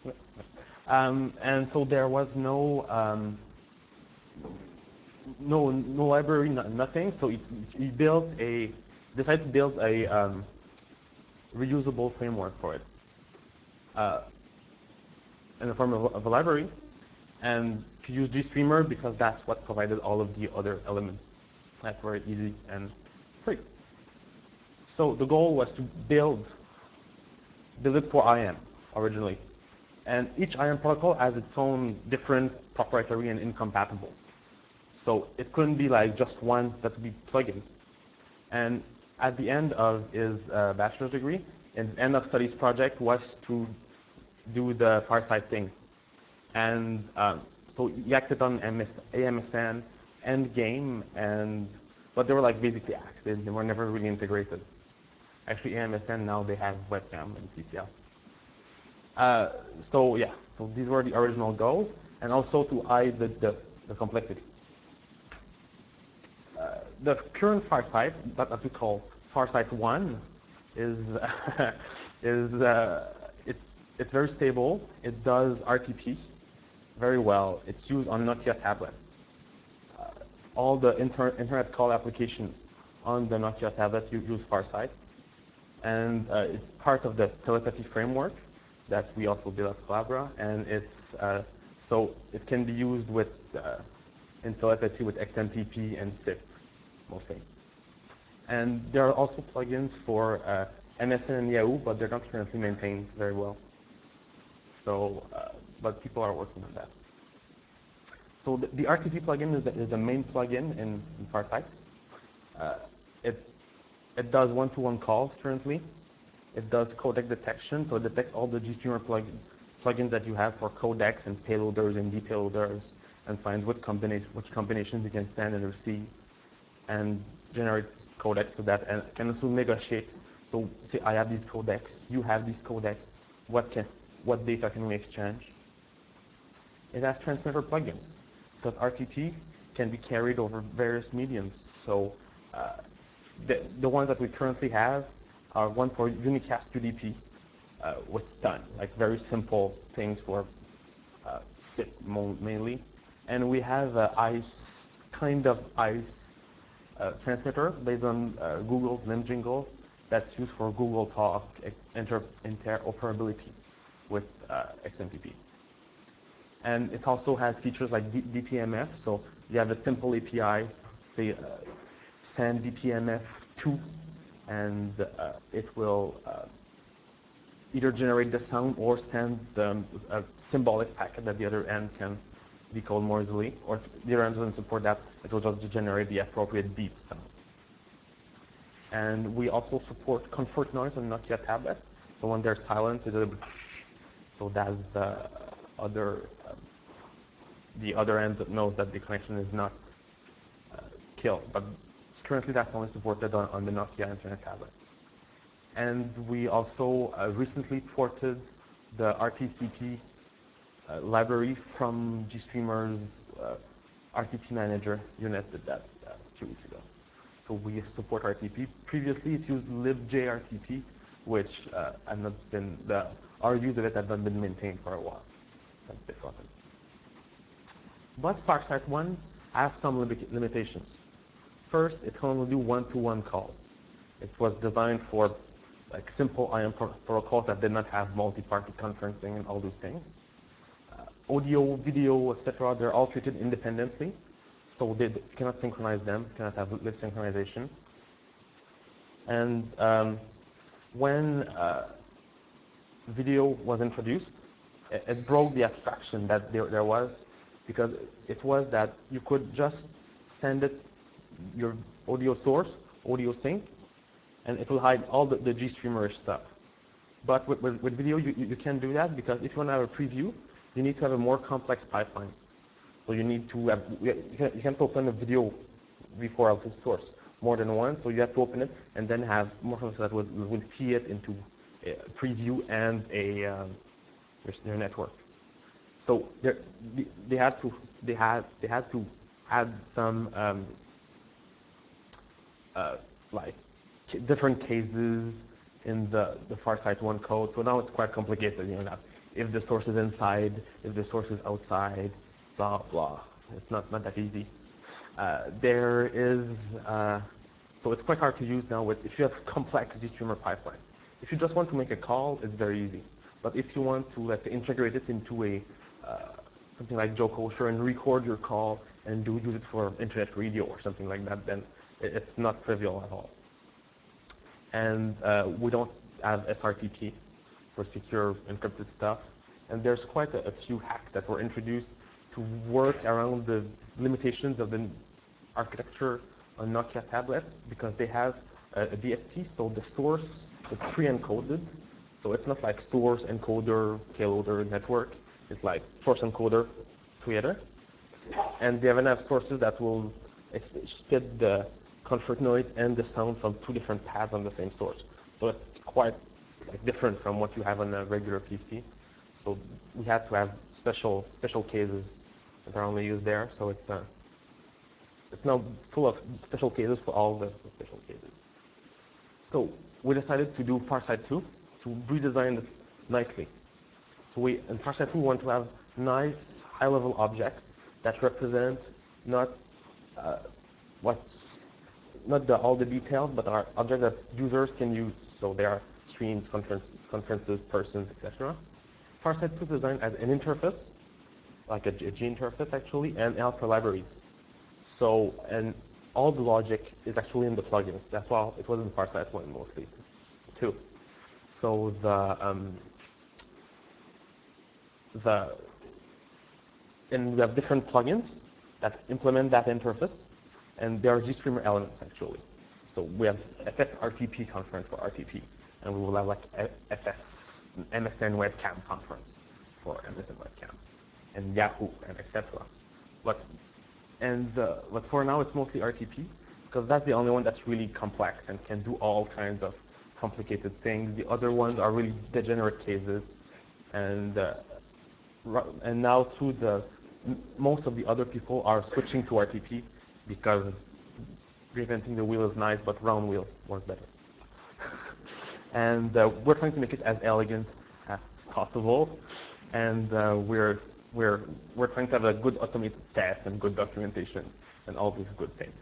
And so there was no library, nothing. So he decided to build a reusable framework for it uh, in the form of a library, and to use GStreamer because that's what provided all of the other elements that were easy and free. So the goal was to build it for IAM originally. And each IAM protocol has its own different proprietary and incompatible. So it couldn't be like just one that would be plugins. And at the end of his bachelor's degree, his end of studies project was to do the Farsight thing. And so he acted on AMSN, Endgame, but they were like basically acts. They were never really integrated. Actually, AMSN now they have webcam and PCL. So yeah, so these were the original goals, and also to hide the complexity. The current Farsight that we call Farsight 1 is is it's very stable. It does RTP very well. It's used on Nokia tablets. All the internet call applications on the Nokia tablet use Farsight, and it's part of the telepathy framework that we also built at Collabra, and so it can be used in telepathy with XMPP and SIP mostly. And there are also plugins for MSN and Yahoo, but they're not currently maintained very well. So, but people are working on that. So the RTP plugin is the main plugin in Farsight. Uh, it does one-to-one calls currently. It does codec detection, so it detects all the GStreamer plugins that you have for codecs and payloaders and depayloaders, and finds which combinations you can send and receive, and generates codecs for that, and can also negotiate. So say I have these codecs, you have these codecs, what data can we exchange? It has transmitter plugins, because RTP can be carried over various mediums. So the ones that we currently have are one for unicast UDP, with stun, like very simple things for SIP mainly. And we have kind of ICE transmitter based on Google's LimJingle that's used for Google Talk interoperability with XMPP. And it also has features like DTMF, so you have a simple API, say send DTMF2, and it will either generate the sound or send a symbolic packet that the other end can decode more easily, or if the other end doesn't support that, it will just generate the appropriate beep sound. And we also support comfort noise on Nokia tablets, so when there's silence, it's a little bit, so that the other end knows that the connection is not killed. But currently, that's only supported on the Nokia Internet tablets. And we also recently ported the RTCP library from GStreamer's RTP manager. UNES did that 2 weeks ago. So we support RTP. Previously, it used libjRTP, which have not been, our use of it had not been maintained for a while. That's a bit rotten. But Farsight 1 has some limitations. First, it can only do one-to-one calls. It was designed for like simple IAM protocols that did not have multi-party conferencing and all those things. Audio, video, etc., they're all treated independently, so they cannot synchronize them, cannot have lib synchronization. And when video was introduced, it broke the abstraction that there was, because it was that you could just send it your audio source, audio sync, and it will hide all the GStreamer stuff. But with video, you can't do that, because if you want to have a preview, you need to have a more complex pipeline. So you need to have, you can't open a video v4 output source more than once, so you have to open it and then have more complex that will key it into a preview and your network. So they had to add some like different cases in the Farsight 1 code. So now it's quite complicated, now. If the source is inside, if the source is outside, blah, blah. It's not that easy. There is, so it's quite hard to use now if you have complex GStreamer pipelines. If you just want to make a call, it's very easy. But if you want to, let's say, integrate it into something like Joe Kosher and record your call and use it for internet radio or something like that, then it's not trivial at all. And we don't have SRTP for secure encrypted stuff. And there's quite a few hacks that were introduced to work around the limitations of the architecture on Nokia tablets, because they have a DSP, so the source is pre-encoded. So it's not like source, encoder, payloader, network. It's like source encoder together. And they even have sources that will split the comfort noise and the sound from two different paths on the same source. So it's quite different from what you have on a regular PC. So we had to have special cases that are only used there. So it's now full of special cases for all the special cases. So we decided to do Farsight 2 to redesign it nicely. So in Farsight 2 we want to have nice high-level objects that represent not all the details, but are objects that users can use. So they are streams, conferences, persons, etc. Farsight 2 is designed as an interface, like a G interface actually, and Alpha libraries. So, and all the logic is actually in the plugins. That's why it was in Farsight 1 mostly, too. So and we have different plugins that implement that interface, and they are GStreamer elements actually. So we have FSRTP conference for RTP, and we will have like MSN webcam conference for MSN webcam, and Yahoo, and etc. But for now it's mostly RTP, because that's the only one that's really complex and can do all kinds of complicated things. The other ones are really degenerate cases, and now too most of the other people are switching to RTP because reinventing the wheel is nice, but round wheels work better. And we're trying to make it as elegant as possible, and we're trying to have a good automated test and good documentations and all these good things.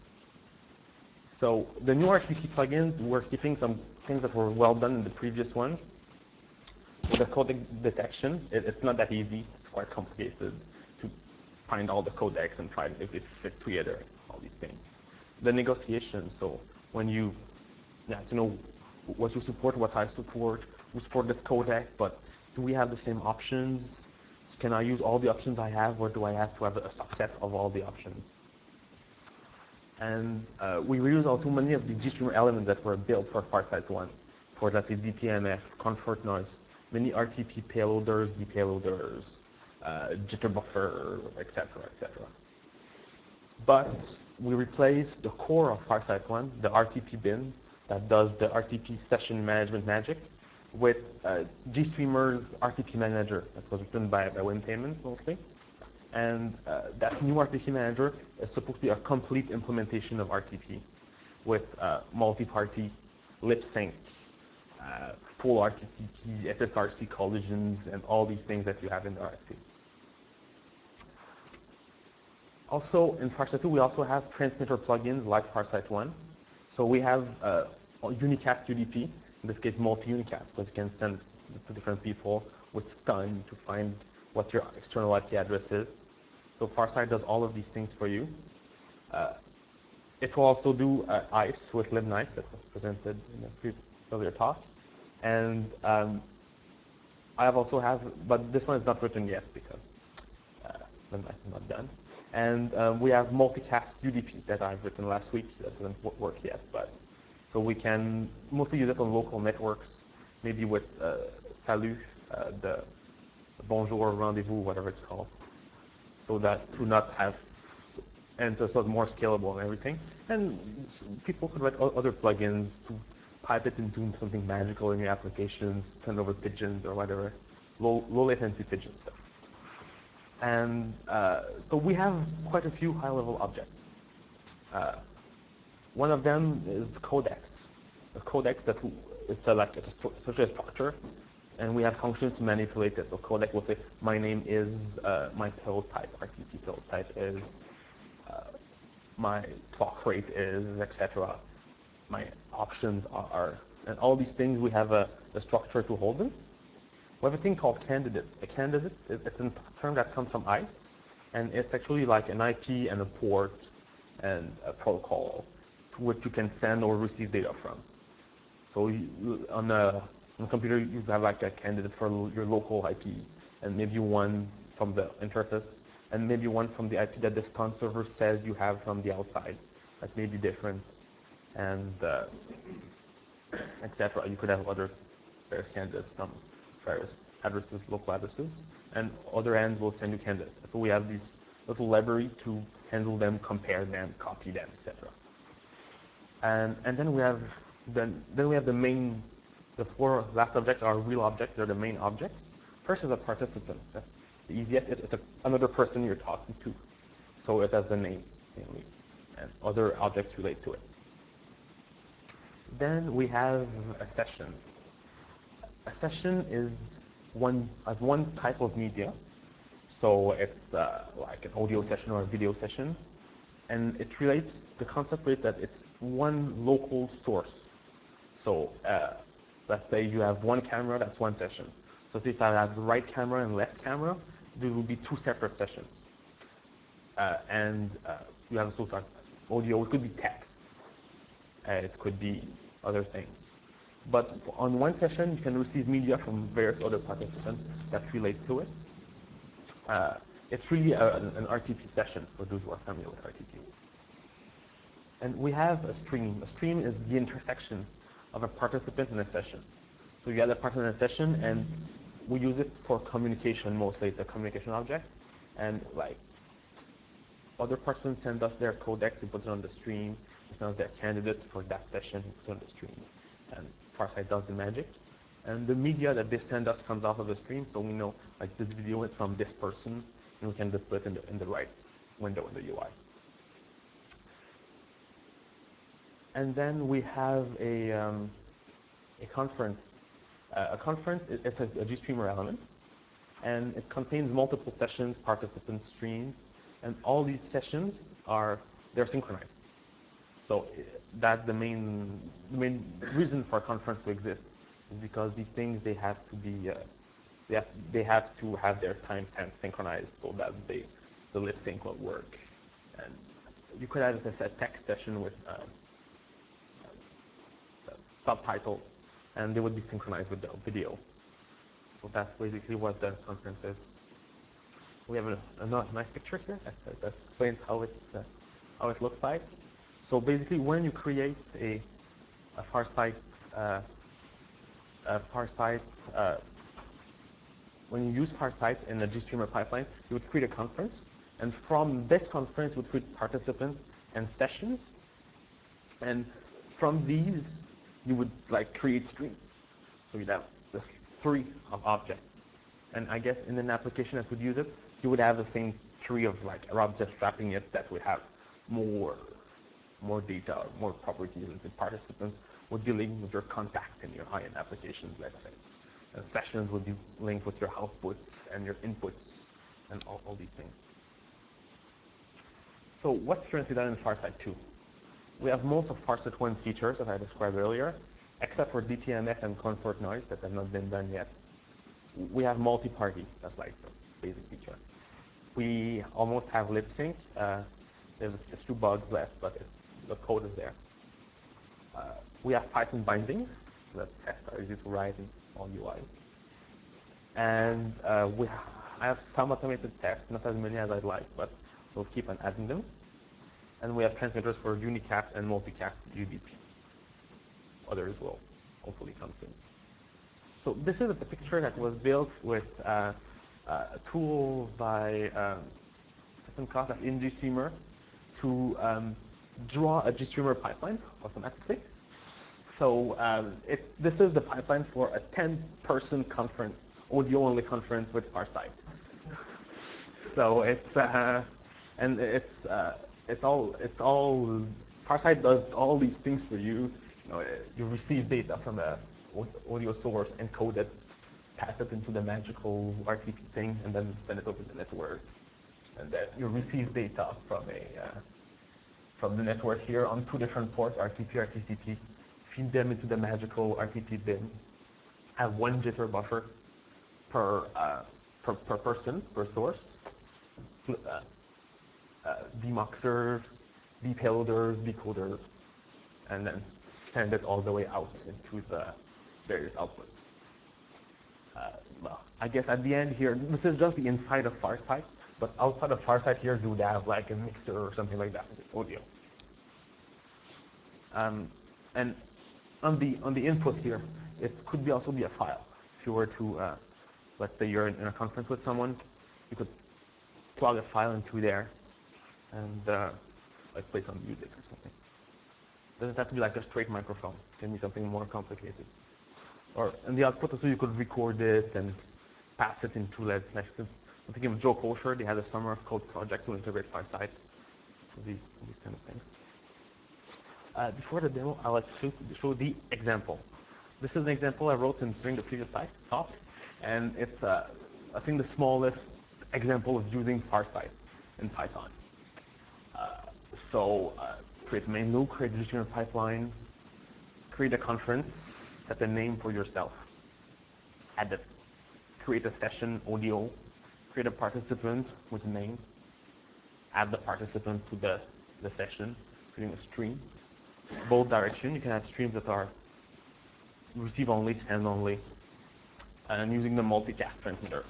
So the new RTP plugins, we're keeping some things that were well done in the previous ones. So the codec detection, it's not that easy. It's quite complicated to find all the codecs and try if it fit together, all these things. The negotiation, so when you have to know what you support, what I support, we support this codec, but do we have the same options? Can I use all the options I have, or do I have to have a subset of all the options? And we reuse also many of the GStreamer elements that were built for Farsight 1, for let's say DPMF, comfort noise, many RTP payloaders, depayloaders, jitter buffer, etc., etc. But we replaced the core of Farsight 1, the RTP bin that does the RTP session management magic, with GStreamer's RTP manager that was written by Win Payments mostly. And that new RTP manager is supposed to be a complete implementation of RTP with multi-party lip sync, full RTCP, SSRC collisions, and all these things that you have in the RFC. Also, in Farsight 2, we also have transmitter plugins like Farsight 1. So we have unicast UDP, in this case multi-unicast, because you can send to different people with stun to find what your external IP address is. So Farsight does all of these things for you. It will also do ICE with libnice that was presented in a earlier talk. And I also have, but this one is not written yet because libnice is not done. And we have multicast UDP that I've written last week that doesn't work yet, but so we can mostly use it on local networks, maybe with Salut, the Bonjour, Rendezvous, whatever it's called, so that to not have, and so it's more scalable and everything. And people could write other plugins to pipe it into something magical in your applications, send over pigeons or whatever, low latency pigeon stuff. And so we have quite a few high-level objects. One of them is codecs. A codex that essentially a structure, and we have functions to manipulate it. So codec will say my name is my field type, RTP field type is my clock rate is, etc. My options are, and all these things we have a structure to hold them. We have a thing called candidates. A candidate, it's a term that comes from ICE, and it's actually like an IP and a port and a protocol to which you can send or receive data from. So on a computer, you have like a candidate for your local IP, and maybe one from the interface, and maybe one from the IP that the scan server says you have from the outside. That may be different, and etc. You could have other various candidates from various addresses, local addresses, and other ends will send you candidates. So we have this little library to handle them, compare them, copy them, etc. And then we have the four last objects are real objects. They're the main objects. First is a participant. That's the easiest. It's another person you're talking to. So it has a name, mainly, and other objects relate to it. Then we have a session. A session is one type of media. So it's like an audio session or a video session. And the concept is that it's one local source. So let's say you have one camera, that's one session. So if I have the right camera and left camera, there will be two separate sessions. You have also like audio, it could be text, it could be other things. But on one session, you can receive media from various other participants that relate to it. It's really an RTP session for those who are familiar with RTP. And we have a stream. A stream is the intersection of a participant in a session. So you have a participant in a session, and we use it for communication mostly. It's a communication object. And like other participants send us their codecs, we put it on the stream. We send us their candidates for that session, we put it on the stream. And Farsight does the magic. And the media that they send us comes off of the stream, so we know like this video is from this person, and we can display it in the right window in the UI. And then we have a conference. A conference, it's a GStreamer element, and it contains multiple sessions, participant streams, and all these sessions they're synchronized. So that's the main reason for a conference to exist, is because these things they have to be they have to have their timestamps synchronized so that the lip sync will work. And you could have a text session with subtitles, and they would be synchronized with the video. So that's basically what the conference is. We have a nice picture here that explains how it looks like. So basically, when you create a Farsight, when you use Farsight in a GStreamer pipeline, you would create a conference, and from this conference, you would create participants and sessions, and from these, you would like create streams. So you'd have the tree of objects. And I guess in an application that would use it, you would have the same tree of like objects wrapping it that would have more data, more properties, and the participants would be linked with your contact in your high-end applications, let's say. And sessions would be linked with your outputs and your inputs and all these things. So what's currently done in Farsight 2? We have most of Farsight 1's features that I described earlier, except for DTMF and comfort noise that have not been done yet. We have multi-party, that's like the basic feature. We almost have lip sync. There's a few bugs left, but the code is there. We have Python bindings that tests are easy to write in all UIs. And I have some automated tests, not as many as I'd like, but we'll keep on adding them. And we have transmitters for unicast and multicast UDP. Others will hopefully come soon. So this is a picture that was built with a tool by Stephen Koss at GStreamer to draw a GStreamer pipeline automatically. So this is the pipeline for a 10-person conference, audio-only conference with Farsight. So it's all Farsight does all these things for you. You receive data from audio source, encode it, pass it into the magical RTP thing, and then send it over the network. And then you receive data from the network here on two different ports, RTP, RTCP, feed them into the magical RTP bin, have one jitter buffer per person, per source, demuxer, depayloader, decoder, and then send it all the way out into the various outputs. Well, I guess at the end here, this is just the inside of Farsight, but outside of Farsight here, you would have like a mixer or something like that with audio. And on the input here, it could be also be a file. If you were to, let's say you're in a conference with someone, you could plug a file into there and like play some music or something. Doesn't have to be like a straight microphone. It can be something more complicated. Or in the output also you could record it and pass it into like I'm thinking of Joe Kosher. They had a Summer of Code project to integrate Farsight for these kind of things. Before the demo, I like to show the example. This is an example I wrote during the previous talk, and it's I think the smallest example of using Farsight in Python. Create a main loop, create a distributed pipeline, create a conference, set a name for yourself, add it, create a session audio, create a participant with a name, add the participant to the session, creating a stream. Both direction, you can have streams that are receive only, send only, and using the multicast transmitter.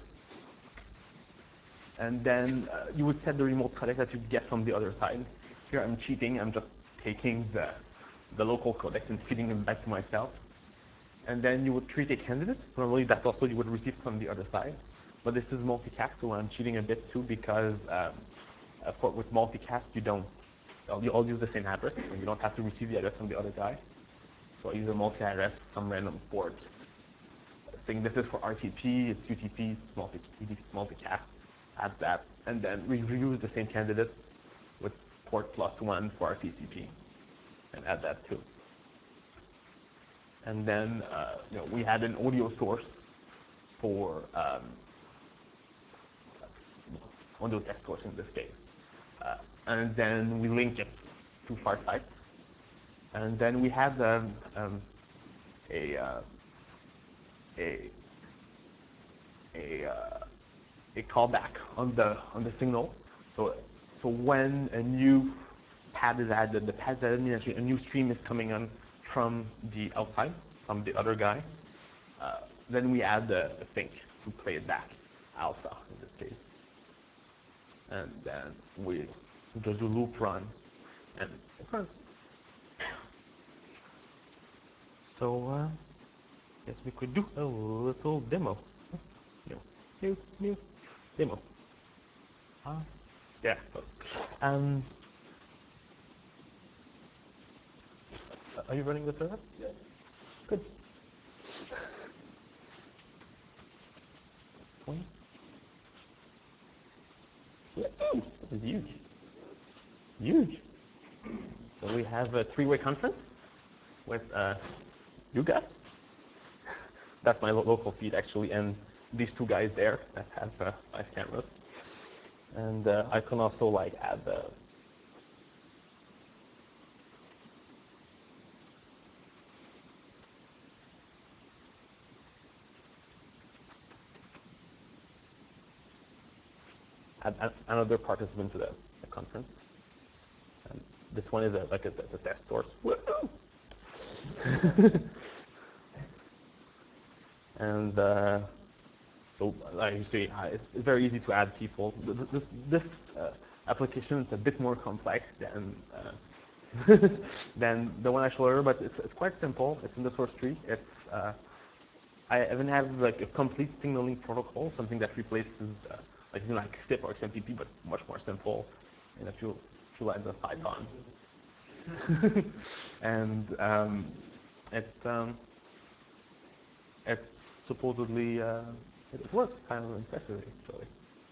And then you would set the remote codec that you get from the other side. Here I'm cheating, I'm just taking the local codecs and feeding them back to myself. And then you would create a candidate. Normally that's also you would receive from the other side. But this is multicast, so I'm cheating a bit too because with multicast you all use the same address, and you don't have to receive the address from the other guy. So I use a multi-address, some random port, saying this is for RTP, it's UTP, it's multicast, add that, and then we reuse the same candidate with port +1 for RTCP, and add that too. And then we had an audio source for audio text source in this case. And then we link it to Farsight. And then we had a callback on the signal. So when a new pad is added, the pad is added means actually a new stream is coming on from the outside, from the other guy. Then we add a sync to play it back, alpha in this case. And then we just do loop run, and it runs. So yes, we could do a little demo. New demo. Yeah. Are you running the server? Yes. Good. Yeah. This is huge. Huge. So we have a three-way conference with you guys. That's my local feed actually, and these two guys there that have nice cameras. And I can also like add another participant to the conference. And this one is it's a test source. And so like you see, it's very easy to add people. This application is a bit more complex than than the one I showed earlier, but it's quite simple. It's in the source tree. I even have like a complete signaling protocol, something that replaces like SIP or XMPP, but much more simple in a few lines of Python. And it's supposedly it works kind of impressively actually.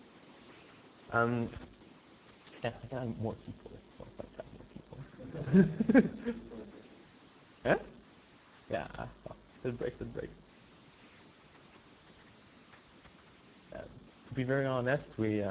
Yeah, I can add more people. More people. Yeah? Yeah. It breaks, it breaks. To be very honest,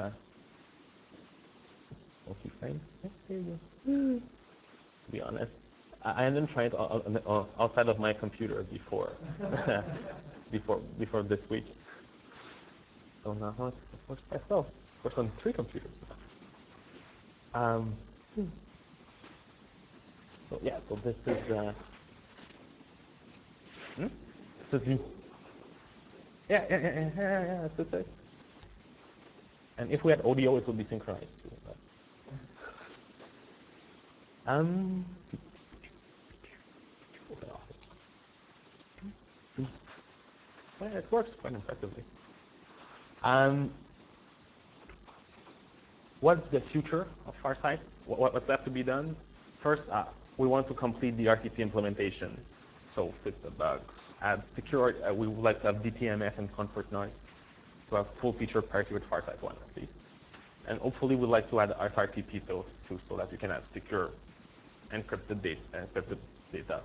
okay, fine. There you go. To be honest, I hadn't tried outside of my computer before, before this week. So now, of course, myself, of course, on 3 computers. Um, so yeah, so this is this is the yeah. That's it. And if we had audio, it would be synchronized too. But, um, open office. Well, it works quite impressively. Um, what's the future of Farsight? What's left to be done? First, we want to complete the RTP implementation. So fix the bugs, add secure. We would like to have DTMF and comfort noise to have full feature parity with Farsight 1 at least. And hopefully we'd like to add SRTP too, so that you can have secure encrypted data.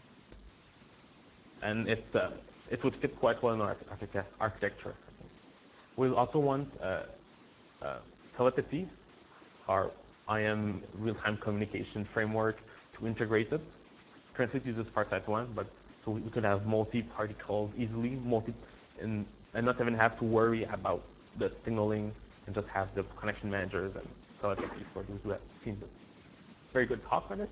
And it would fit quite well in our architecture. We'll also want telepathy, our IM real-time communication framework, to integrate it. Currently it uses Farsight 1, but so we could have multi-party calls easily, and not even have to worry about the signaling, and just have the connection managers and telepathy for those who have seen the very good talk on it.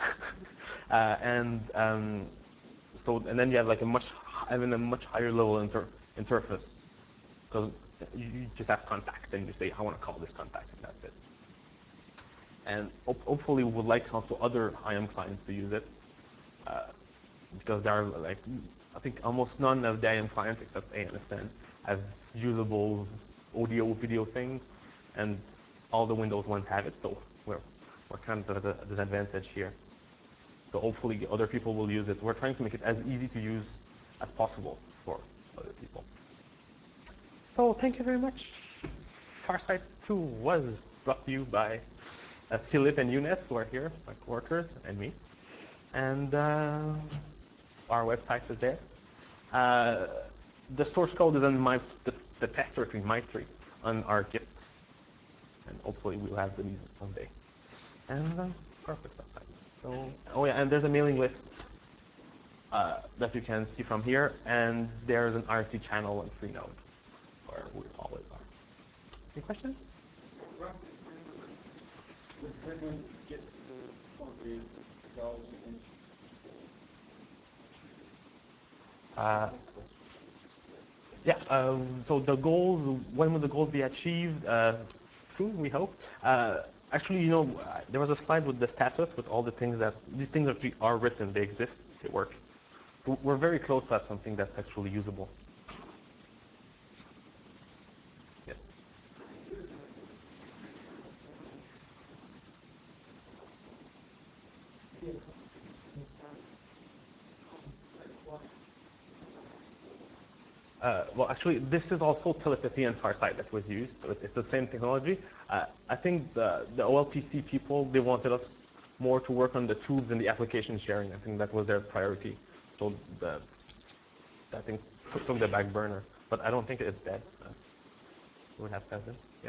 And then you have like a much higher level interface, because you just have contacts and you say, I want to call this contact, and that's it. And hopefully we would like also other IM clients to use it, because there are like, I think almost none of the IM clients except ANSN have usable audio video things, and all the Windows ones have it, so we're kind of at a disadvantage here. So hopefully other people will use it. We're trying to make it as easy to use as possible for other people. So thank you very much. Farsight 2 was brought to you by Philip and Younes, who are here, my coworkers, and me. And our website is there. The source code is in the test directory, my3, on our Git. And hopefully we'll have the news someday. And perfect website. So, oh yeah, and there's a mailing list that you can see from here, and there's an IRC channel on Freenode, where we always are. Any questions? Yeah, so the goals, when will the goals be achieved? Soon, we hope. Actually, there was a slide with the status with all the things these things actually are written, they exist, they work. We're very close to have something that's actually usable. Yes. Well, actually, this is also telepathy and Farsight that was used. So it's the same technology. I think the OLPC people, they wanted us more to work on the tools and the application sharing. I think that was their priority. So I think took the back burner. But I don't think it's dead. We have Kevin. Yeah.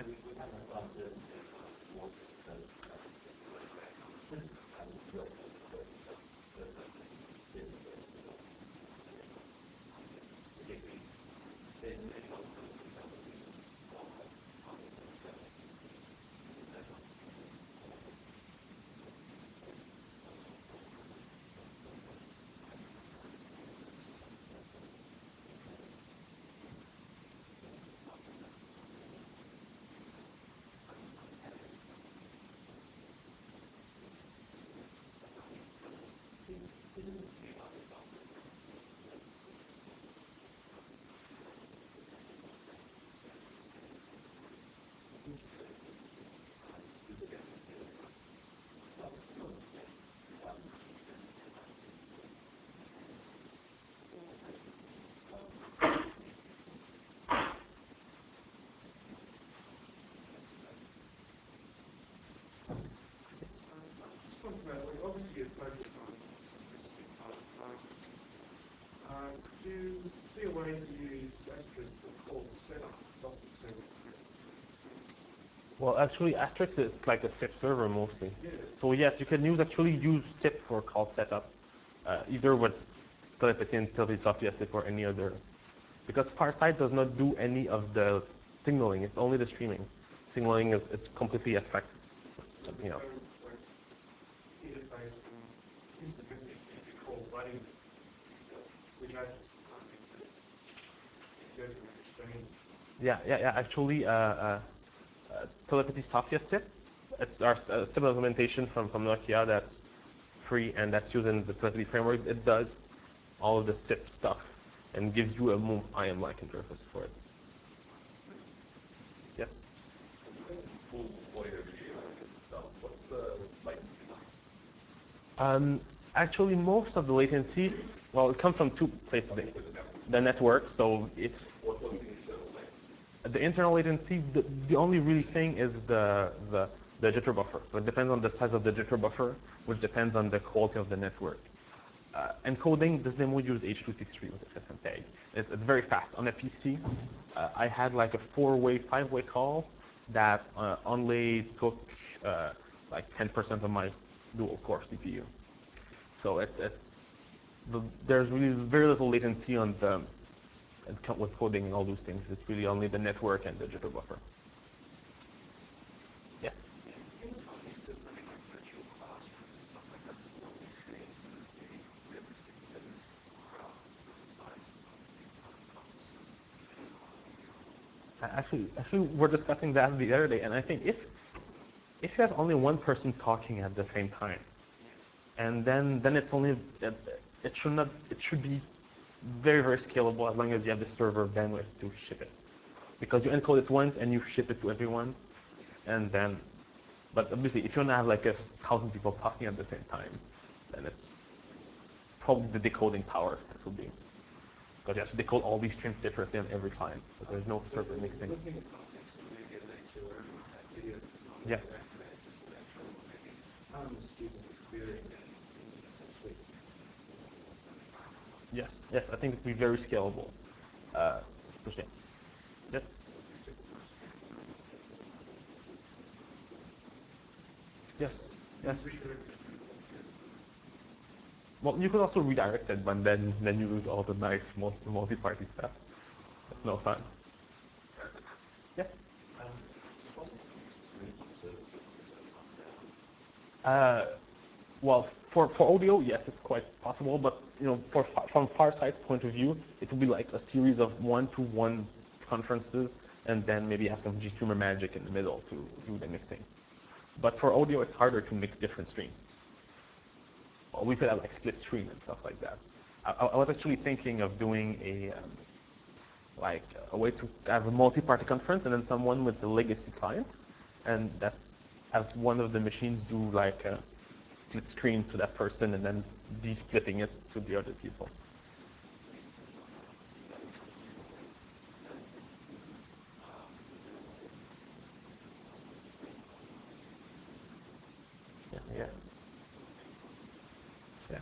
Obviously, you're focused on Well, actually, Asterisk is like a SIP server mostly. So yes, you can use SIP for call setup, either with telepathy and telepathy software SIP or any other. Because Farsight does not do any of the signaling; it's only the streaming. Signaling is it's completely abstract, something else. Yeah. Actually, telepathy software SIP. It's our SIP implementation from Nokia that's free and that's used in the telepathy framework. It does all of the SIP stuff and gives you a more IM-like interface for it. Yes. Um, Actually, most of the latency, well, it comes from two places. The network, so if the internal latency, the only really thing is the jitter buffer. So it depends on the size of the jitter buffer, which depends on the quality of the network. Encoding, this demo uses H.263 with a different tag. It's very fast. On a PC, I had like a 4-way, 5-way call that only took like 10% of my dual core CPU. So there's really very little latency on the with coding and all those things. It's really only the network and the jitter buffer. Yes. Actually, we're discussing that the other day, and I think if you have only one person talking at the same time, and then it's only it should be very scalable as long as you have the server bandwidth to ship it, because you encode it once and you ship it to everyone, and then, but obviously if you want to have like 1,000 people talking at the same time, then it's probably the decoding power that will be, because you have to decode all these streams separately on every client, but there's no server mixing. Yeah. Yes, I think it will be very scalable. Especially. Yes. Yes. Yes. Well, you could also redirect it, but then you lose all the nice multi-party stuff. That's no fun. Yes. Uh, well, for audio, yes, it's quite possible, but from Farsight's point of view, it will be like a series of one-to-one conferences, and then maybe have some GStreamer magic in the middle to do the mixing. But for audio, it's harder to mix different streams. Well, we could have like split screen and stuff like that. I was actually thinking of doing like a way to have a multi-party conference and then someone with the legacy client, and that have one of the machines do like a split screen to that person and then de-splitting it to the other people. Yeah, yes. Yeah.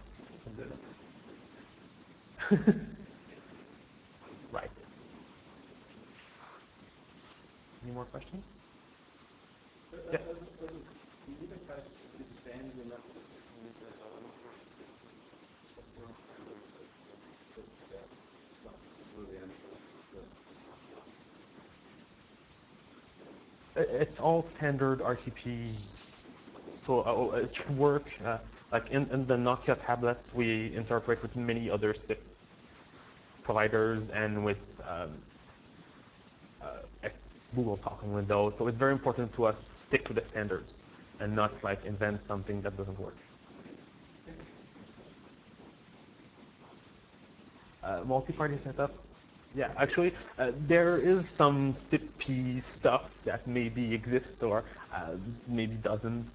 Right. Any more questions? Yeah. It's all standard RTP, so it should work. Like in the Nokia tablets, we interoperate with many other SIP providers and with uh, Google talking with those. So it's very important to us to stick to the standards and not like invent something that doesn't work. Multi-party setup. Yeah, actually, there is some SIP-P stuff that maybe exists or maybe doesn't.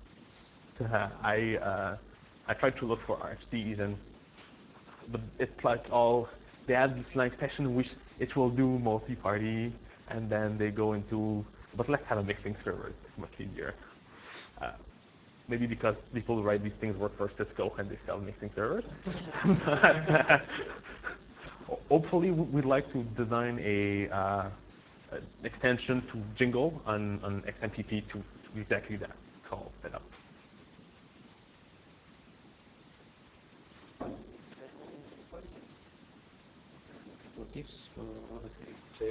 I tried to look for RFCs, and but it's like all they add like section which it will do multi-party, and then they go into, but let's have a mixing server. It's much easier. Uh, Maybe because people who write these things work for Cisco and they sell mixing servers. Hopefully, we'd like to design an extension to Jingle on XMPP to do exactly that call setup. What tips for the